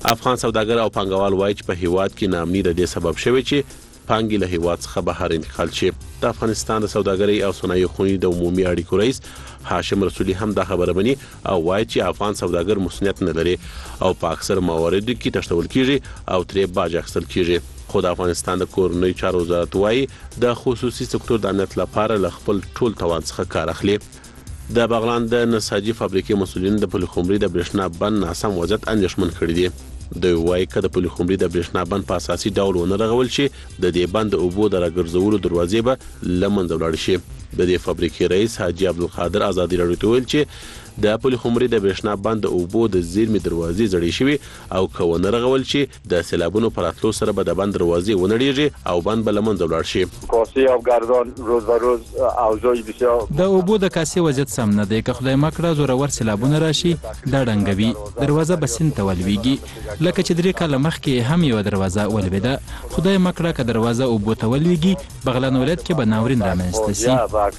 افغان سوداګر او پانګوال وایي چې په هیواد کې ناامني د دې سبب شوی چې پانګې له هیواد څخه بهر انتقال شي. د افغانستان د سوداګرۍ او صنایع خونې د عمومي اړیکو رئیس هاشم رسولي هم دا خبره مني او وایي چې افغان سوداګر مسؤلیت نه لري او په اکثر مواردو کې تښتول کیږي او ترې باج اخیستل کیږي. خو د افغانستان د کورنۍ چارو وزارت وایي د خصوصي سکتور د امنیت لپاره له خپل ټول توان څخه کار اخلي. د بغلان د نساجي فابریکې مسؤلین د پلخمري د برېښنا بند ناسم وضعیت اندېښمن کړي دي. د وایي کده پلخمري د برېښنا بند په اساسي ډول ونه رغول شي د دې بند اوبو د راګرځولو دروازې به لمنځه ولاړ شي. د دې فابریکې رئیس حاجی عبدالقادر آزادی راډیو ته ویل چې د پلخمري د برېښنا بند د اوبو د زیرمې دروازې زړې شوي او کونه رغول شي د سیلابونو پر اتلو سره به د بند دروازې ونړیږي او بند به لمنځه ولاړ شي. کاسه آبگردان روز به روز اوضاع بسیار د اوبو د کاسې وضعیت سم نه دی که خدای مکړه زورور سیلابونه راشي دا ډنګوي دروازه به سیند ته ولویږي لکه چې 3 کاله مخکې هم یو دروازه ولویده خدای مکړه که دروازه اوبو ته ولویږي بغلان ولایت کې به ناورین رامنځته شي.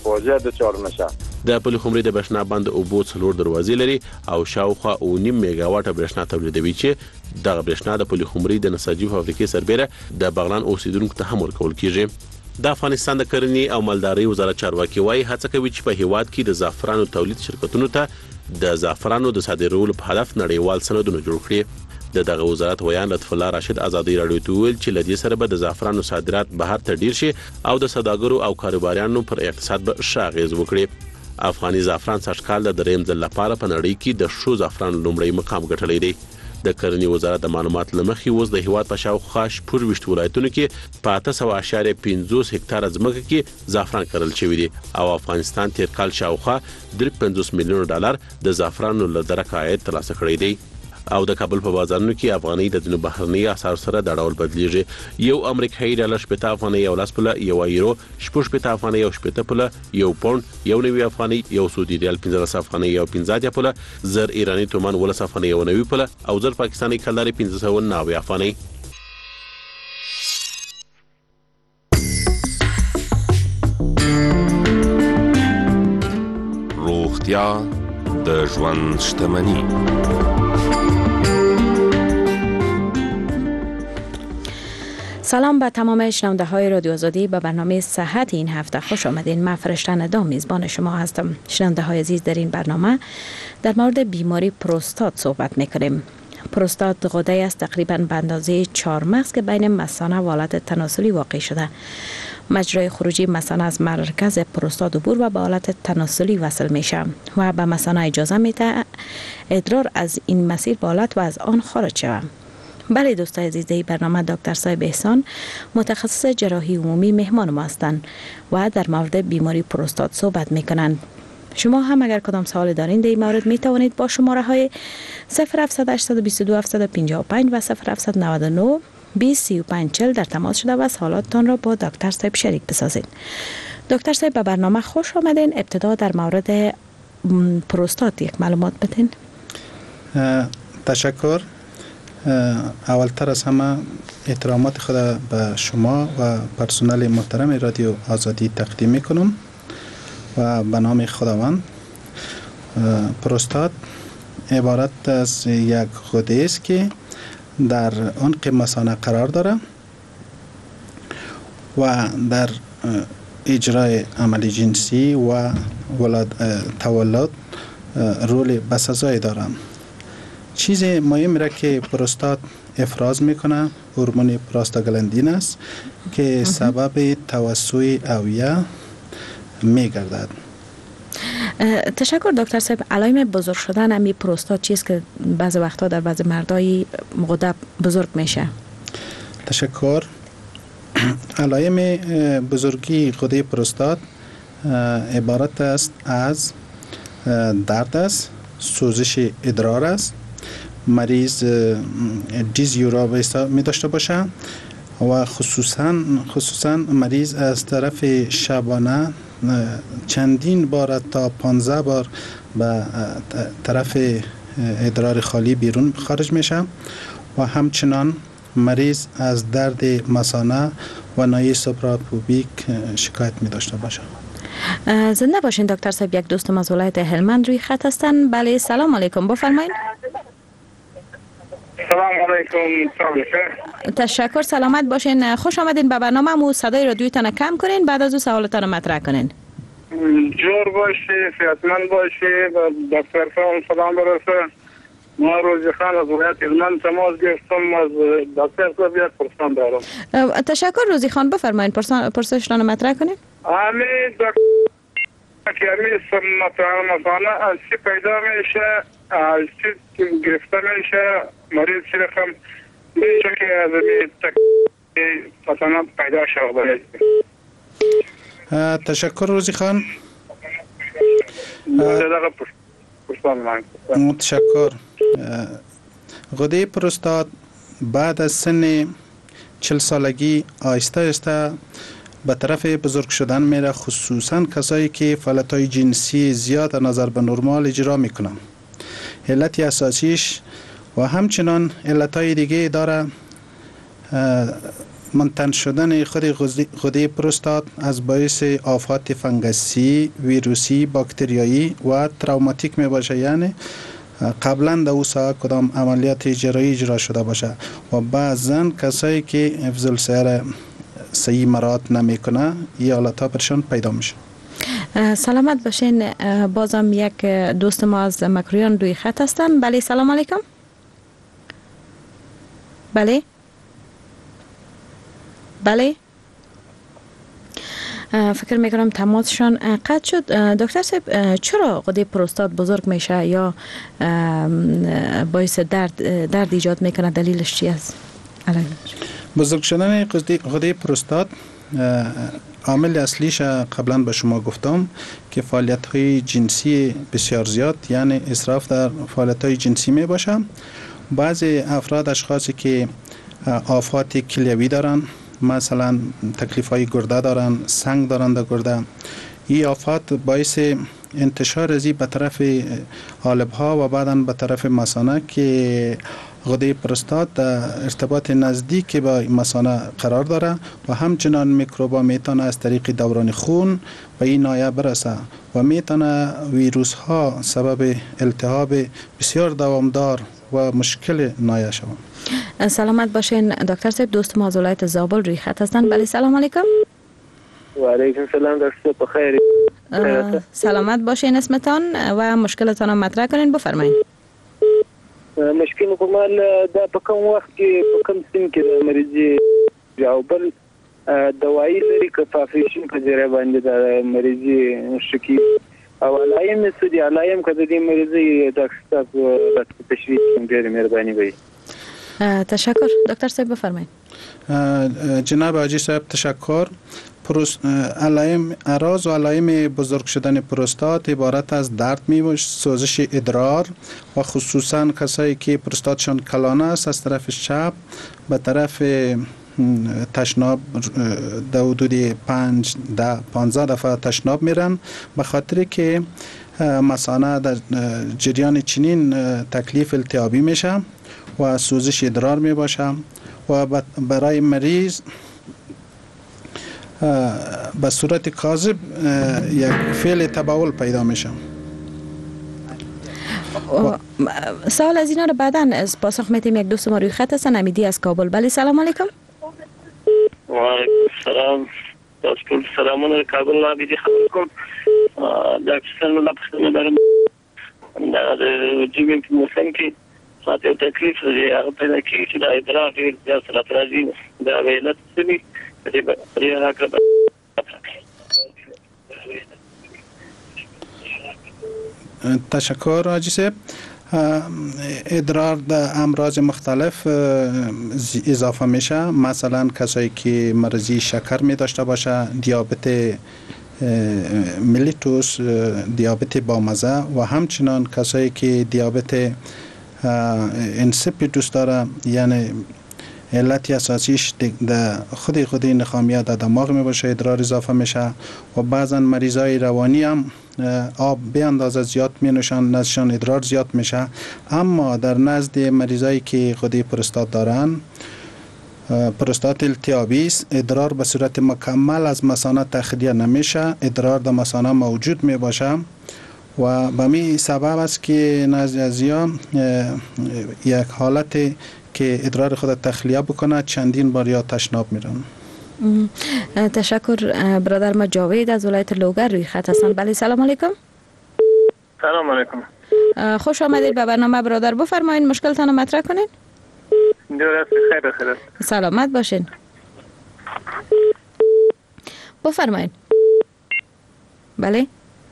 د پلخمري د برېښنا بند اوبو 4 دروازې لري او شاوخوا 9 میگا واټه برېښنا تولیدوي چې دغه برېښنا د پلخمري د نساجي فابریکې سربېره د بغلان اوسیدونکو ته هم ورکول کیږي. د افغانستان د کرنې او مالدارۍ وزارت چارواکي وایي هڅه کوي چې په هیواد کې د زعفرانو تولید شرکتونو ته د زعفرانو د صادرولو په هدف نړیوال سندونه جوړ کړي. دغه وزارت ویان لطف الله راشد آزادی راډیو ته ویل چې لدې سره به د زعفرانو صادرات بهر ته ډیر شي او د سوداګرو او کاروباریانو پر اقتصاد به ښه اغیز وکړي. افغاني زعفران سږکال د دریم ځل لپاره په نړۍ کې د شو زعفران لومړی مقام ګټلی دی. د کرنې وزارت د معلومات لمخې اوس د هیواد په شاوخوا 14 ولایتونو کې په 850 هکتاره ځمکه کې زعفران کرل شوی دی او افغانستان تیر کال شاوخوا 53 میلیون ډالر د زعفرانو له درکه عاید ترلاسه کړی دی. او د کابل په بازارونو کې افغاني د ځینو بهرني اسعارو سره د ډول بدلیږي. یو امریکایي ډالر 70 افغاني یو لاس پله یو یورو 70 افغاني یو 70 پله یو پاوند یو 90 افغاني یو سعودي ریال 15 افغاني یو 15 پله زر ایرانی تومان 10 افغاني یو 90 پله او زر پاکستاني کلداري 1590 افغاني. روغتیا د ژوند شتمنی. سلام به تمام شنونده های رادیو آزادی. به برنامه صحت این هفته خوش آمدین. من فرشته ندام میزبان شما هستم. شنونده های عزیز در این برنامه در مورد بیماری پروستات صحبت میکنیم. پروستات غده است تقریبا به اندازه 4 مغز که بین مثانه و حالت تناسلی واقع شده. مجرای خروجی مثانه از مرکز پروستات عبور و به حالت تناسلی وصل میشه و به مثانه اجازه میده ادرار از این مسیر به حالت و از آن خارج شود. بله دوستای عزیز، این برنامه دکتر صاحب احسان متخصص جراحی عمومی مهمان ما هستند و در مورد بیماری پروستات صحبت میکنند. شما هم اگر کدام سوال دارین در این مورد می توانید با شماره های 0700 822 755 و 0799 203540 در تماس شده و سوالاتتان را با دکتر صاحب شریک بسازید. دکتر صاحب به برنامه خوش آمدین. ابتدا در مورد پروستات یک معلومات بدین. تشکر. اولتر از همه احترامات خود به شما و پرسنل محترم رادیو آزادی تقدیم میکنم و به نام خداوند. پروستات عبارت از یک غده است که در عنق مثانه قرار داره و در اجرای عمل جنسی و تولد رول بسزایی داره. چیز مهم را که پروستات افراز میکنه هورمون پروستاگلاندین است که سبب توسع اوعیه میگردد. تشکر دکتر صاحب. علائم بزرگ شدن امی پروستات چیست که بعضی وقتا در بعضی مردای غده بزرگ میشه؟ تشکر. علائم بزرگی غده پروستات عبارت است از درد است، سوزش ادرار است، مریض دیزیورا می داشته باشه و خصوصا مریض از طرف شبانه چندین بار تا 15 بار به طرف ادرار خالی بیرون خارج میشه و همچنان مریض از درد مثانه و ناحیه سوپراپوبیک شکایت می داشته باشه. زنده باشین دکتر صاحب. یک دوستم از ولایت هلمند روی خط هستن. بله سلام علیکم، بفرمایید. سلام علیکم. تشکر، سلامت باشین. خوش آمدین به برنامه. مو صدای رادیوتان کم کنین، بعد از او سوالتان مطرح کنین. جور باشی، صحتمند باشی. دکتر صاحب سلام برسه. ما روزی خان از ولایت هلمند تماس گرفتم. از دکتر صاحب یک پرسان دارم. تشکر روزی خان، بفرمایید پرسشتان مطرح کنین. که مثلا از چی پیدا میشه، از چی گرفته میشه، مریض چی رقم میشه که از مثلا پیدا شود. تشکر روزی خان. تشکر. غده پروستات بعد از سن 40 سالگی آهسته آهسته به طرف بزرگ شدن میره، خصوصا کسایی که فعالیت‌های جنسی زیاد نظر به نرمال اجرا میکنن. علت اساسیش و همچنان علتهای دیگه داره. منتن شدن خود غده پروستات از باعث آفات فنگسی، ویروسی، باکتریایی و تروماتیک می باشه، یعنی قبلا در او ساعت کدام عملیات جراحی اجرا شده باشه و بعضا کسایی که حفظ السیر صحیح مراعات نمیکنه این حالتها برشان پیدا میشه. سلامت باشین. بازم یک دوست ما از مکرویان روی خط هستن. بله، سلام علیکم. بله بله، فکر میکنم تماسشان قطع شد. دکتر صاحب، چرا غده پروستات بزرگ میشه یا باعث درد ایجاد میکنه؟ دلیلش چی است؟ بزرگ شدن غده پروستات عامل اصلیش قبلا به شما گفتم که فعالیت های جنسی بسیار زیاد، یعنی اسراف در فعالیت های جنسی می باشه. بعضی افراد اشخاصی که آفات کلیوی دارن، مثلا تکلیف های گرده دارن، سنگ دارن در گرده، این آفات باعث انتشار ازی به طرف قالب ها و بعدا به طرف مثانه که غده پروستات در ارتباط نزدیک با مثانه قرار داره و همچنان میکروبا میتونه از طریق دوران خون به این نایه برسه و میتونه ویروس ها سبب التهاب بسیار دوامدار و مشکل نایه شود. سلامت باشین دکتر صاحب. دوست ما از ولایت زابل روی خط هستن. بله، سلام علیکم. و علیکم سلام دکتر، بخیر. سلامت باشین. اسمتان و مشکلتان رو مطرح کنین، بفرمایید. مشکل کومال دا په کوم وخت کې په کوم سیم کې د مریضي او بل دوايي لري که په افریشن په ځای باندې د مریضي شکی او علایم سودي علایم کده د مریضي دکتر صاحب تشریح ډېر مهرباني وي. تشکر. دکتر صاحب بفرمایید. جناب حاجی صاحب تشکر. علائم اعراض و علائم بزرگ شدن پروستات عبارت از درد میباشه، سوزش ادرار و خصوصا کسایی که پروستاتشان کلانه است از طرف چپ به طرف تشناب در حدود 5-15 دفعه تشناب میرن، به خاطر که مثانه در جریان چنین تکلیف التهابی میشه و سوزش ادرار میباشه و برای مریض به صورت کاذب یک فعل تبول پیدا میشه. سوال از اینا رو بعداً از پاسخ میتیم. یک دوست ما روی خط هستن، امیدی از کابل. بله، سلام علیکم. و علیکم السلام. دکتر سلامونه کابل امیدی خبر کوم. دکتر سلام لپاره دارم. دا د جیبین په موسم کې ساته تکلیف لري، هغه پیدا کیږي چې د ادرار ډېر زیات سره راځي. دا علت څه تشکر حاجی صاحب. ادرار در امراض مختلف اضافه میشه، مثلا کسایی که مرضی شکر می داشته باشه، دیابت ملیتوس، دیابت با مزه و همچنان کسایی که دیابت انسیپیدوس داره، یعنی علت اساسیش در خود نخامیه در دماغ می باشه، ادرار اضافه میشه و بعضا مریضای روانی هم آب به اندازه زیاد می نوشن، نزدشان ادرار زیاد میشه. اما در نزد مریضایی که غده پروستات دارن، پروستات التهابی است، ادرار به صورت مکمل از مثانه تخلیه نمیشه، ادرار در مثانه موجود می باشه و به می سبب است که نزد ازیان یک حالت که ادرار خود تخلیه بکنه چندین بار یا تشناب میرن. تشکر. برادر ما جاوید از ولایت لوگر روی خط هستن. بله سلام علیکم. سلام علیکم. خوش آمدید به برنامه برادر. بفرمایید مشکلتان رو مطرح کنید. درست خیر. سلامت باشین. بفرمایید. بله.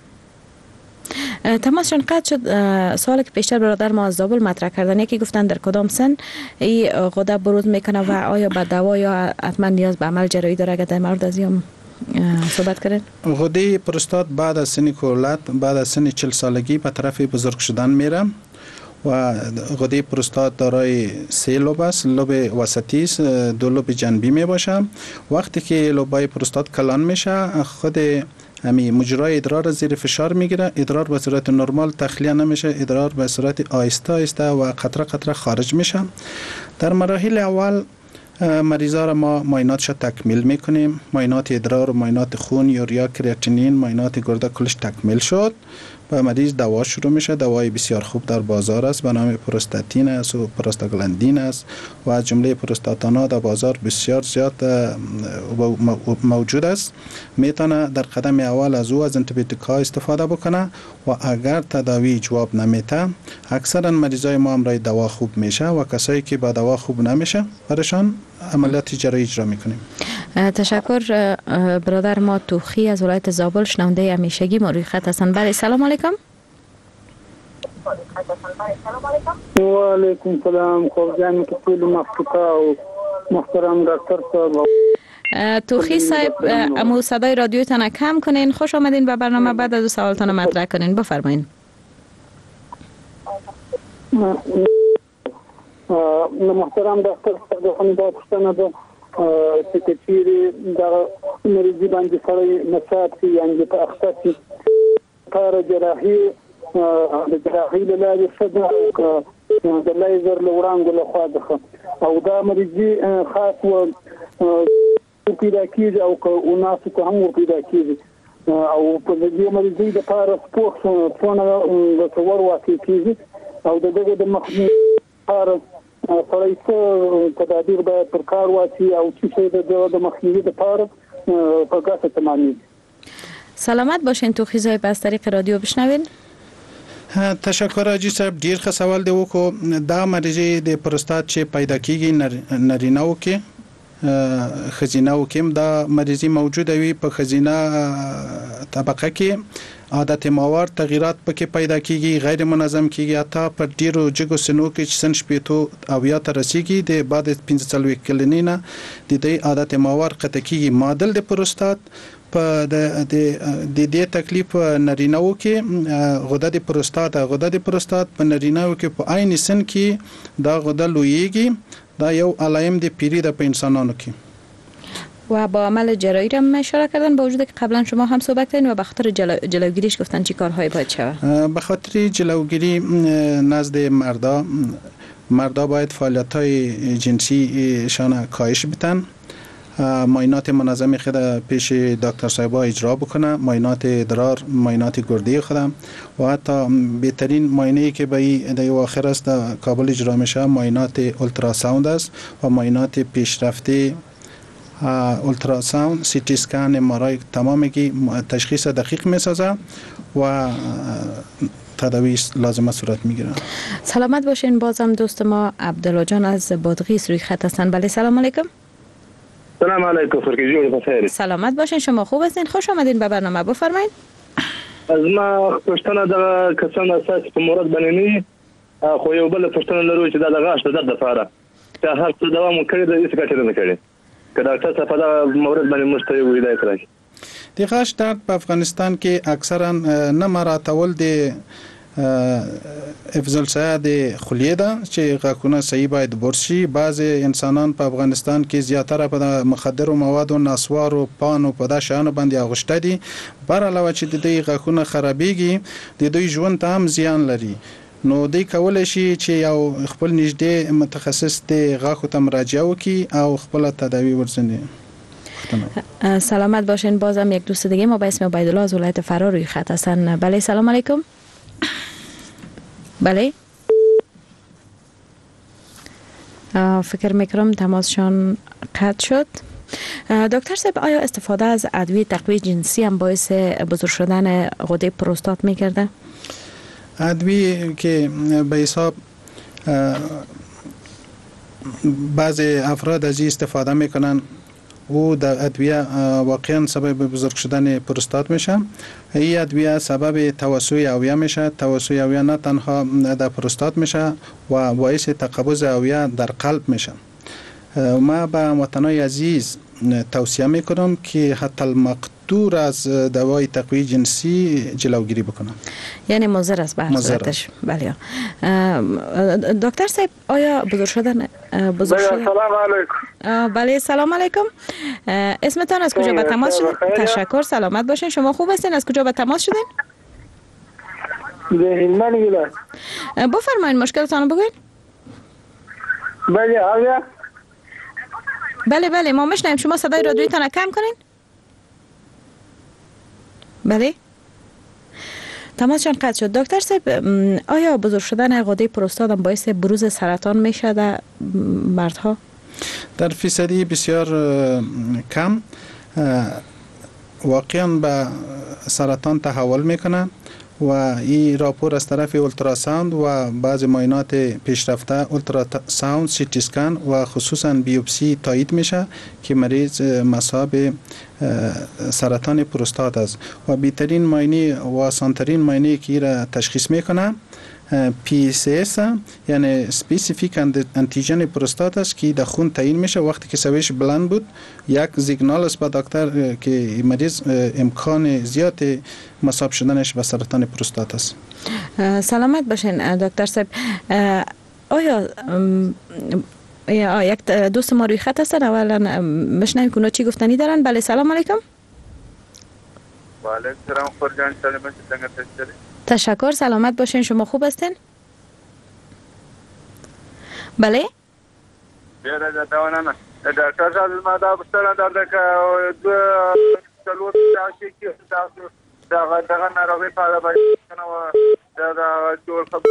تماسشون قطع شد. سوالی که پیشتر برادر ما از زابل مطرح کردن، یکی گفتن در کدام سن این غده بروز میکنه و آیا به دوا یا حتما نیاز به عمل جراحی داره؟ اگر در مورد از این صحبت کردن. غده پروستات بعد از سن کولت، بعد از سن 40 سالگی به طرف بزرگ شدن میره و غده پروستات دارای 3 لوب است. لوب وسطی است، 2 لوب جانبی می باشه. وقتی که لوبای پروستات کلان میشه، خود همین مجرای ادرار زیر فشار میگیره، ادرار به صورت نرمال تخلیه نمیشه، ادرار به صورت آهسته آهسته و قطره قطره خارج میشه. در مراحل اول مریضا را ما معایناتش تکمیل میکنیم. معاینات ادرار و معاینات خون، یوریا، کراتینین، معاینات گرده کلش تکمیل شد و مریض دوا شروع میشه. دوای بسیار خوب در بازار است به نام پروستاتین است و پروستاگلاندین است و از جمله پروستاتانا در بازار بسیار زیاد موجود است. میتونه در قدم اول از او از انتیبیوتیک ها استفاده بکنه و اگر تداوی جواب نمیده، اکثرا مریضای ما امرای دوا خوب میشه و کسایی که با دوا خوب نمیشه برشان عملیات جراحی اجرا میکنیم. تشکر. برادر ما توخی از ولایت زابل شنونده همیشگی ما روی خط هستن. بله سلام علیکم. و علیکم سلام. خوبجان که کل مفتوقا و محترم دکتر صاحب. توخی صاحب امو صدای رادیوتان کم کنین. خوش آمدین به برنامه. بعد از سوالتان مطرح کنین. بفرمایین. محترم دکتر صاحب با پوښتنه ده چې چیرې د مریضي باندې سره مساعد شي یعنې په اخته شي کار جراحي د جراحي له لارې ښه ده د لیزر له وړانګو لخوا ده او دا مریضي خاص پیدا کېږي او که اوناسو ته هم پیدا کېږي او په دې مریضي دپاره سپورټ څونه ګټور واقع کېږي او د دغه د مخنیوي لپاره سړی څه تدابیر باید پر کار واچي او څه شی د مخنیوي لپاره په ګټه تمامېږي. سلامت باشین. توخی صاحب از طریق رادیو بشنوین. تشکر حاجی صاحب. ډیر ښه سوال دی وکړو. دا مریضي د پروستات چې پیدا کیږي نارینه‌و کې خزینه‌و کې دا مریضي موجوده وي. په خزینه طبقه کې عادت ماور تغیرات پکې پیدا کیږي، غیر منظم کیږي، حتی په ډیرو جګو سنو کې چې سن شپېتو او یا تر رسیدي د بعد 45 کلنینه د دې عادت ماور قطع کیږي. معادل د پروستات په د دې تکلیف نارینه‌و کې غده د پروستات په نارینه‌و کې په عین سن کې دا غده لویږي. دا یو علائم د پیری د په انسانانو کې و با عمل جراحی را اشاره کردن، با وجود که قبلا شما هم صحبت کردین و به خاطر جلوگیریش گفتن چی کارهایی باید شود؟ به خاطر جلوگیری نزد مردا باید فعالیت‌های جنسیشان کاهش بدن. معاینات منظم خود پیش دکتر صاحبا اجرا بکنه، معاینات ادرار، معاینات گرده خودم و حتی بهترین معاینه‌ای که به در آخر است در کابل اجرا میشه معاینات اولتراساوند است و معاینات پیشرفته اولتراساوند، سی تی اسکن، ام آر آی تمامی تشخیص دقیق میسازه و تداوی لازمه صورت میگیره. سلامت باشین. بازم دوست ما عبدالله جان از بادغیس روی خط هستن. بله سلام علیکم. سلام علیکم. فرقی بخیر. سلامت باشین. شما خوب هستین؟ خوش آمدین به برنامه. بفرمایید. از ما پښتنه د کسان اساس په مورد باندې نه خو یو بل پښتنه لرو چې د غاښ د درد لپاره چې هر څه دوام کوي د هیڅ ګټه نه کوي. که ډاکټر صاحب دا مورد باندې مشته وي دا کوي. د غاښ درد په افغانستان کې اکثرا نه مراتول د افضل ساده خلیه ده چې غاښونه صحیح باید برشي. بعض انسانان په افغانستان کې زیاتره په مخدر مواد او نسوار او پان او په دا شانو باندې اغوشته دي. بر علاوه چې د دې غاښونه خرابېږي د دوی ژوند ته هم زیان لري. نو دوی کولای شي چې یو خپل نږدې متخصص د غاښو ته مراجعه وکړي او خپل تداوی ورزني. سلامت باشین. بازم یک دوست دیگه ما به اسم عبیدالله از ولایت فرا روی خط هستن. بله سلام علیکم. بله فکر میکنم تماسشان قطع شد. دکتر صاحب، آیا استفاده از ادویه تقویت جنسی هم باعث بزرگ شدن غده پروستات میکرده؟ ادویه که به حساب بعضی افراد از این استفاده میکنن و در ادویه واقعا سبب بزرگ شدن پروستات میشه. این ادویه سبب توسع اویه میشه. توسع اویه نه تنها در پروستات میشه و باعث تقبض اویه در قلب میشه. ما به وطنای عزیز توصیه میکنم که حتی المقدور از دوای تقویت جنسی جلوگیری بکنم. یعنی مضر است به هر صورتش. بله. دکتر صاحب، آیا بزرگ شدن سلام علیکم. بله سلام علیکم. اسمتان از کجا به تماس شدین؟ تشکر. سلامت باشین. شما خوب هستین؟ از کجا به تماس شدین؟ هلمند ولایت. بفرمایید مشکلتان رو بگوین. بله آیا؟ بله ما میشنویم. شما صدای رادیویتان کم کنین. بله تماسشان قطع شد. دکتر صاحب، آیا بزرگ شدن غده پروستات هم باعث بروز سرطان میشه در مردها؟ در فیصدی بسیار کم واقعا به سرطان تحول میکنه و این راپور از طرف اولتراساوند و بعض معاینات پیشرفته اولتراساوند، سیتی اسکن و خصوصا بیوپسی تایید میشه که مریض مصاب سرطان پروستات است و بهترین معاینه و آسانترین معاینه که را تشخیص میکنه PSS یعنی سپیسیفیک انتیژن پروستات است که در خون تعیین میشه. وقتی که سویش بلند بود یک سیگنال است به دکتر که مریض امکان زیاد مصاب شدنش به سرطان پروستات است. سلامت باشین دکتر صاحب. آیا یک دوست ما روی خط هستن؟ اولا مشنویم که اونا چی گفتنی دارن. بله سلام علیکم. و علیکم السلام. خورجان سلامت باشین. تشکر. سلامت باشین. شما خوب هستین؟ بله بیاره دوانا دکتر صاحب ما دا بستران در که دو سلوت داشتی که دغه ناروغي په اړه باندې و دا جوړ خبر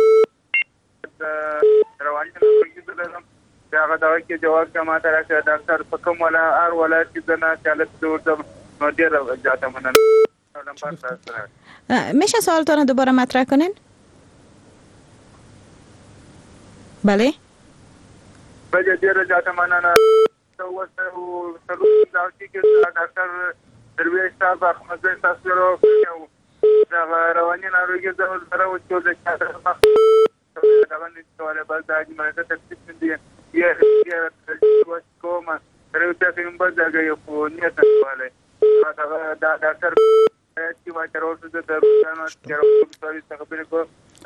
رواني ناروغي درلم دا کې جواب کما تر چې ډاکټر په کوم ولا ار ولایت کې زنه چاله جوړ نو ډیر جاته مننه. میشه سوالتون دوباره مطرح کنین؟ بله بله ډیر جاته مننه. تو وسو سلوک داشتی کې ډاکټر درویش صاحب احمد تاسو ورو دا رواني ناروغي زره و چې د چا دا باندې سواله بل دا چې ماته تکلیف دي یې کوم تر څو چې موږ دا یو په نیت سواله دا ډاکټر چې ما تر اوسه د روانو څخه خبرې کو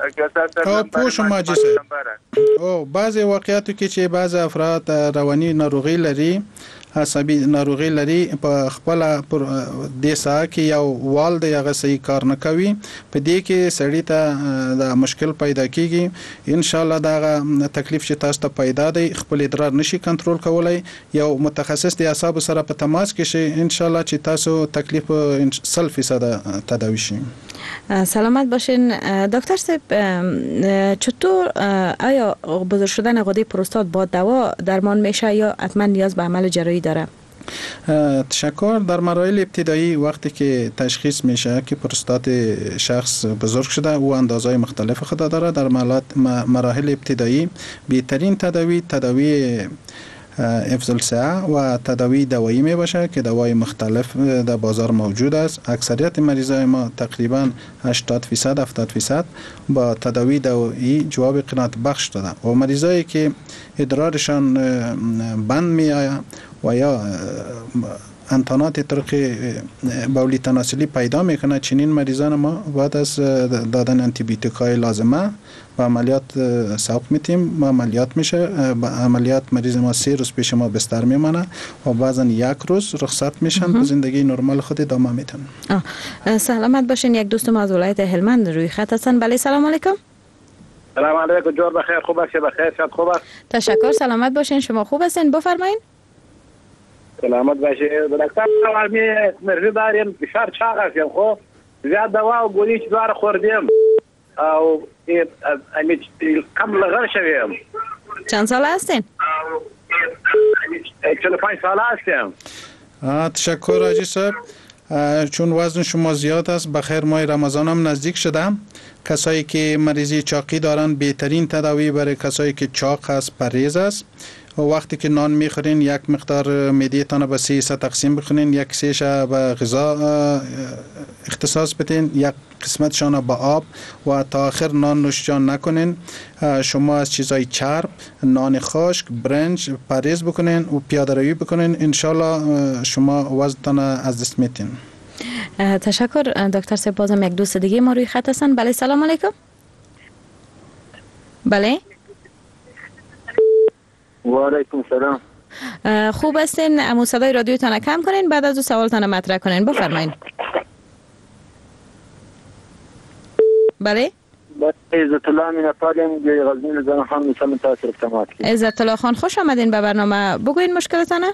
پوش ماجسه او بعضی واقعیاتو کې چې بعض افراد رواني ناروغي لري، عصبي ناروغي لري، په خپل د ساه کې یو وال د هغه صحیح کار نه کوي، په دې کې سړی ته د مشکل پیدا کیږي. ان شاء الله دا تکلیف چې تاسو ته پیدا دی خپل ادرار نشي کنټرول کولای، یو متخصص د اعصاب سره په تماس کې شي ان شاء الله چې تاسو تکلیف 100% تداوی شي. سلامت باشین دکتر صاحب. چطور آیا بزرگ شدن غده پروستات با دوا درمان میشه یا حتما نیاز به عمل جراحی داره؟ تشکر. در مراحل ابتدایی وقتی که تشخیص میشه که پروستات شخص بزرگ شده او اندازهای مختلف خود داره، در مراحل ابتدایی بهترین تداوی حفظ الصحه و تداوی دوایی می باشه که دوای مختلف در بازار موجود است. اکثریت مریضای ما تقریبا 80% با تداوی دوایی جواب قناعت بخش دادن و مریضایی که ادرارشان بند می آید و یا انتانات طرق بولی تناسلی پیدا میکنه، چنین مریضان ما بعد از دادن انتیبیوتیکای لازمه و عملیات سوق میتیم و عملیات میشه. با عملیات مریض ما 3 روز پیش ما بستر میمانه و بعضا 1 روز رخصت میشن به زندگی نرمال خود ادامه میتن. سلامت باشین. یک دوست ما از ولایت هلمند روی خط هستن. بله سلام علیکم. سلام علیکم. جور بخیر. خوب است؟ بخیر. شاد خوب است؟ تشکر. سلامت باشین. شما خوب هستین؟ بفرمایید. سلامت باشه. دکتر من مرضی دارم، فشار چاق هستم، خب زیاد دوا و گولی چې دواره خوردیم او کم لغر شویم. چند سال هستین؟ 45 سال هستم. تشکر حاجی صاحب. چون وزن شما زیاد است، بخیر ماه رمضان هم نزدیک شده. کسایی که مریضی چاقی دارن بهترین تداوی برای کسایی که چاق است پرهیز است. و وقتی که نان میخورین یک مقدار معده‌تان به 3 حصه تقسیم بکنین، یک حصه‌اش به غذا اختصاص بدین، یک قسمتشان به آب و تا آخر نان نوشجان نکنین. شما از چیزای چرب، نان خشک، برنج پرهیز بکنین و پیاده روی بکنین، انشالله شما وزنتان از دست میتین. تشکر دکتر صاحب. بازم یک دوست دیگه ما روی خط هستن. بله سلام علیکم. بله و علیکم سلام. خوب هستین؟ امو صدای رادیوتان کم کنین، بعد از او سوالتان مطرح کنین. بفرمایید. بله عزت الله من طالم غزنی زن خان مسلم تاثیر افتماعات. عزت الله خان خوش آمدین به برنامه. بگوین مشکلتانه.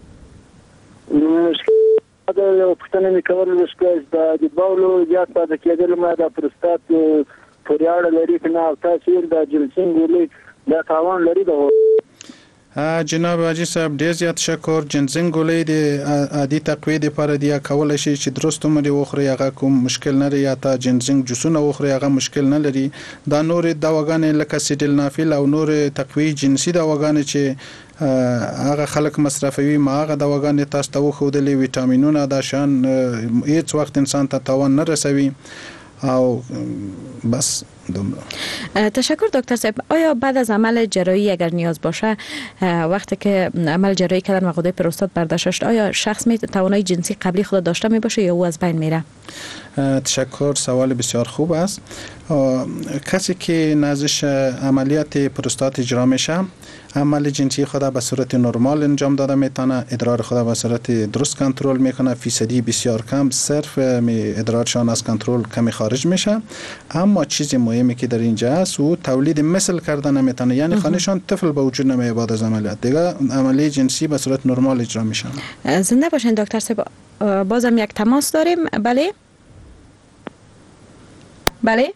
دا پښتنه میکول چې د باولو زیات پاتې کېدل ما د پروستات پورې اړه لري کنه او تاسو د جنسینګ ولې دا تاوان لري. جناب حاجی صاحب ډیر زیات تشکر. جنسینګ ګولۍ د عادي تقویه لپاره دی کولای شي چې درست عمر وخوري، هغه کوم مشکل نه لري. یا تا جنسینګ جوسونه وخوري هغه مشکل نه لري. دا نور دواګانې لکه سیډلنافیل او نور تقویه جنسي دواګانې چې هغه خلک مصرفوي، ما هغه دواګانې تاسو ته وښودلې، ویټامینونه دا شان هیڅ وخت انسان ته تاوان نه رسوي. او بس دومره. تشکر دکتر صاحب. آیا بعد از عمل جراحی اگر نیاز باشه، وقتی که عمل جراحی کردن و غده پروستات برداشت شد، آیا شخص می توانایی جنسی قبلی خود داشته می باشه یا او از بین میره؟ تشکر، سوال بسیار خوب است. کسی که نازش عملیات پروستات اجرا میشه، عمل جنسی خود به صورت نرمال انجام داده میتونه، ادرار خود به صورت درست کنترل میکنه، فیصدی بسیار کم، صرف ادرارشان از کنترل کمی خارج میشه. اما چیز مهمی که در اینجا است او تولید مثل کردن نمیتونه، یعنی خانهشان طفل به وجود نمیاد بعد از عملیات. دیگه عملیه جنسی به صورت نرمال اجرا میشه. زنده باشین دکتر صاحب. بازم یک تماس داریم. بله بله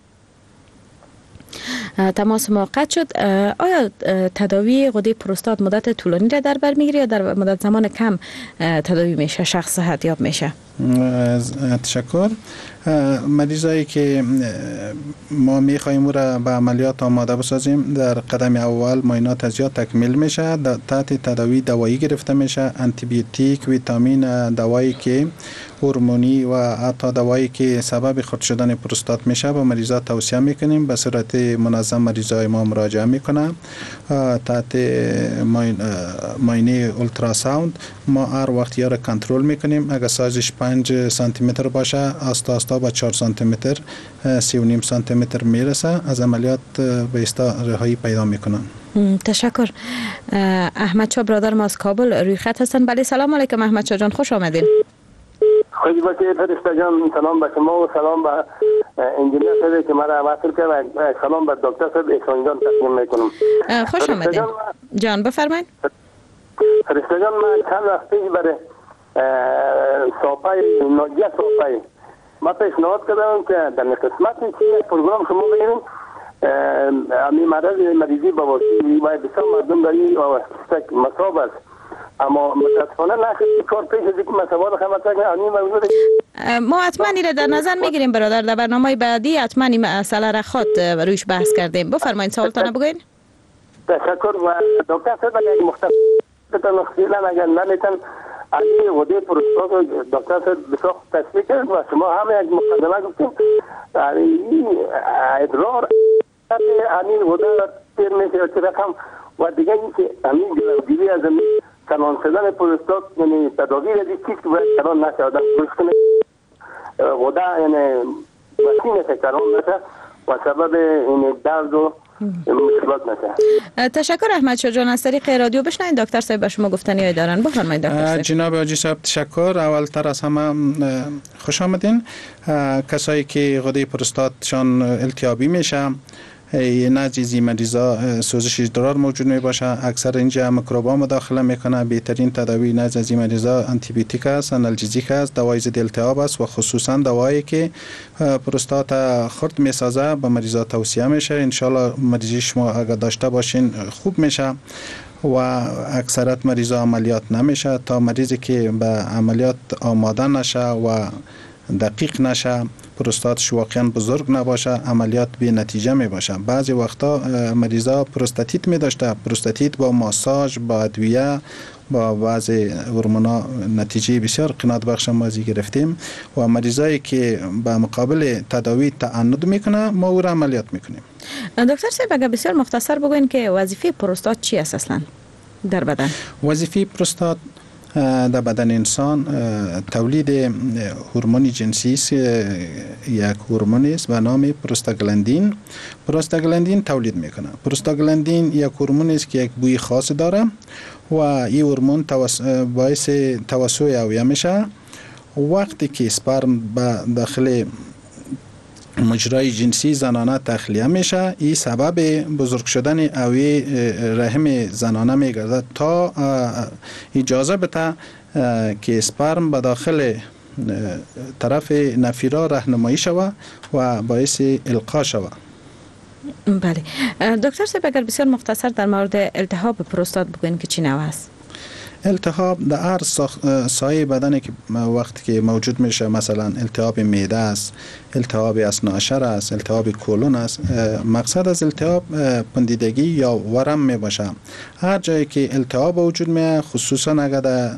تماس ما قطع شد. آیا تداوی غده پروستات مدت طولانی را در بر میگیره یا در مدت زمان کم تداوی میشه شخص صحت یاب میشه؟ تشکر. مریضایی که ما میخوایم او را به عملیات آماده بسازیم، در قدم اول معاینات ازیاد تکمیل میشه، تحت تداوی دوایی گرفته میشه، آنتی بیوتیک، ویتامین، دوایی که هورمونی و حتی دوایی که سبب خرد شدن پروستات میشه به مریضات توصیه میکنیم. به صورت منظم مریضای ما مراجعه میکنه. تحت معاینه اولتراساوند ما هر وقت یا را کنترل میکنیم. اگر سایزش 5 سانتی متر باشه، آستا آستا با 4 سانتی متر 3.5 سانتی متر میرسه. از عملیات به استا رهایی پیدا میکنن. تشکر. احمد شاه برادر ما از کابل روی خط هستن. بله سلام علیکم احمد شاه جان، خوش آمدین. خوش باشید فرشته جان. سلام به شما و سلام به انجینیر صاحب که مرا وصل کرد و سلام به دکتر صاحب احسان تقدیم میکنم. خوش آمدید جان، بفرمایید. فرشته جان من چند وقت پیش برای صحبای ناجیه صحبای ما پیشنهاد کردم که در قسمتی که پروگرام شما بگیریم امی مریضی بواسیر و بسیار مردم داری و مصاب است، اما متاسفانه نخیلی کار پیش از اینکه مسابقات خدمت ما حتما این در نظر میگیریم برادر. در برنامه بعدی حتما این مسئله را خود رویش بحث کردیم. بفرمایید سوالتان بگوین. تشکر. و دکتر صاحب اگر مختصر خیلی اگر نمیتن علی غده پروستات دکتر صاحب بسیار تصویه کرد و شما هم یک مقدمه گفتیم ادرار همین غده تیر میشه چه رقم و دیگه این که همین جلوگیری از همین کنان شدن پروستات، یعنی تداوی را دید که باید کنان نشه آدم پروست کنه غده، یعنی وسیع نشه کنان نشه و سبب این درد و مشکلات نشه. تشکر احمد شاه جان. از طریق رادیو بشنوین دکتر صاحب به شما گفتنی های دارن. بفرمایید دکتر صاحب. جناب حاجی صاحب تشکر. اولتر از همه خوش آمدین. کسایی که غده پروستاتشان التهابی میشه نزدیزی مریضا سوزش ادرار موجود می باشه. اکثر اینجا میکروبا مداخله میکنه. بهترین تداوی نزدیزی مریضا آنتیبیوتیک است، آنالژیک است، دوای ضد التهاب است و خصوصا دوایی که پروستات خرد میسازه به مریضا توصیه میشه. ان شاء الله مریضی شما اگر داشته باشین خوب میشه و اکثرت مریضا عملیات نمیشه تا مریضی که به عملیات آماده نشه و دقیق نشه، پروستاتش واقعا بزرگ نباشه، عملیات بی نتیجه می باشه. بعضی وقتا مریضا پروستاتیت می داشته، پروستاتیت با ماساژ، با ادویه، با بعضی هورمونا نتیجه بسیار قناعت بخش ما گرفتیم و مریضایی که به مقابل تداوی تعند میکنه ما او را عملیات میکنیم. دکتر صاحب اگر بسیار مختصر بگوین که وظیفه پروستات چی است اصلا در بدن؟ وظیفه پروستات در بدن انسان تولید هورمون جنسی است. یک هورمون است به نام پروستاگلاندین. پروستاگلاندین تولید میکنه. پروستاگلاندین یک هورمون است که یک بوی خاص داره و این هورمون باعث توسع اویه میشه. وقتی که اسپرم به داخل مجرای جنسی زنانه تخلیه میشه، این سبب بزرگ شدن اوی رحم زنانه میگردد تا اجازه بده که اسپرم به داخل طرف نفیرا راهنمایی شود و باعث القا شود. بله دکتر صاحب اگر بسیار مختصر در مورد التهاب پروستات بگوین که چی نوع است؟ التهاب در هر سایه بدن که وقتی که موجود میشه، مثلا التهاب معده است، التهاب اثناعشر است، التهاب کولون است. مقصد از التهاب پندیدگی یا ورم می باشه. هر جایی که التهاب وجود میه، خصوصا اگر در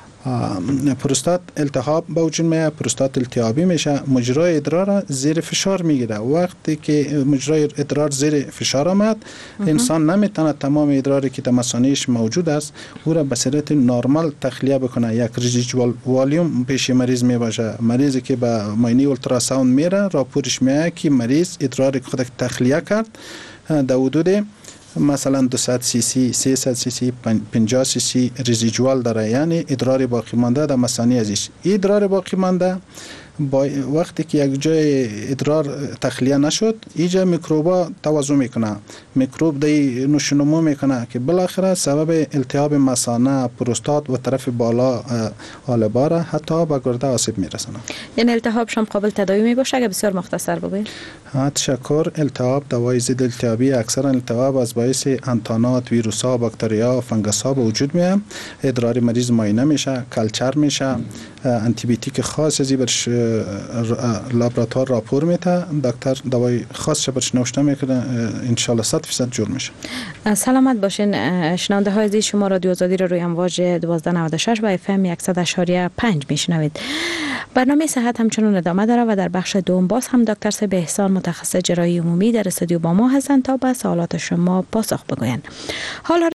پروستات التهاب به وجود میاد، پروستات التهابی میشه، مجرای ادرار زیر فشار میگیره. وقتی که مجرای ادرار زیر فشار آمد، انسان نمیتونه تمام ادراری که در مثانه‌اش موجود است او را به صورت نرمال تخلیه بکنه. یک رزیدوال والیوم پیش مریض می باشه. مریضی که به معاینه اولتراساوند میره راپورش میاد که مریض ادراری که خود تخلیه کرد در حدود مثلا 200 سی سی، 300 سی سی، 50 سی سی رزیدوال داره، یعنی ادرار باقی مانده در مثانه ازش. ادرار باقی مانده وقتی که یک جای ادرار تخلیه نشد، اینجا میکروبا توزع میکنه، میکروب دی نشونمو میکنه که بالاخره سبب التهاب مثانه، پروستات و طرف بالا آلباره حتی به گرده آسیب میرسونه. یعنی التهاب شام قابل تداوی میباشه؟ اگه بسیار مختصر بگوید. تشکر. التهاب دوای ضد التهابی اکثرا التهاب از باعث انتانات، ویروس‌ها، باکتری‌ها، فنگس‌ها به وجود میاد. ادرار مریض معاینه میشه، کلچر میشه، آنتیبیوتیک خاص از برش لابراتوار راپور میده، دکتر دوای خاص برش نوشته میکنه، ان شاء الله 100% جور میشه. سلامت باشین. شنونده های عزیز، شما رادیو آزادی رو روی امواج 1296 و اف ام 100.5 میشنوید. برنامه صحت همچنان ادامه داره و در بخش دوم باز هم دکتر صاحب احسان متخصص جراحی عمومی در استودیو با ما هستند تا به سوالات شما پاسخ بگویند. حالا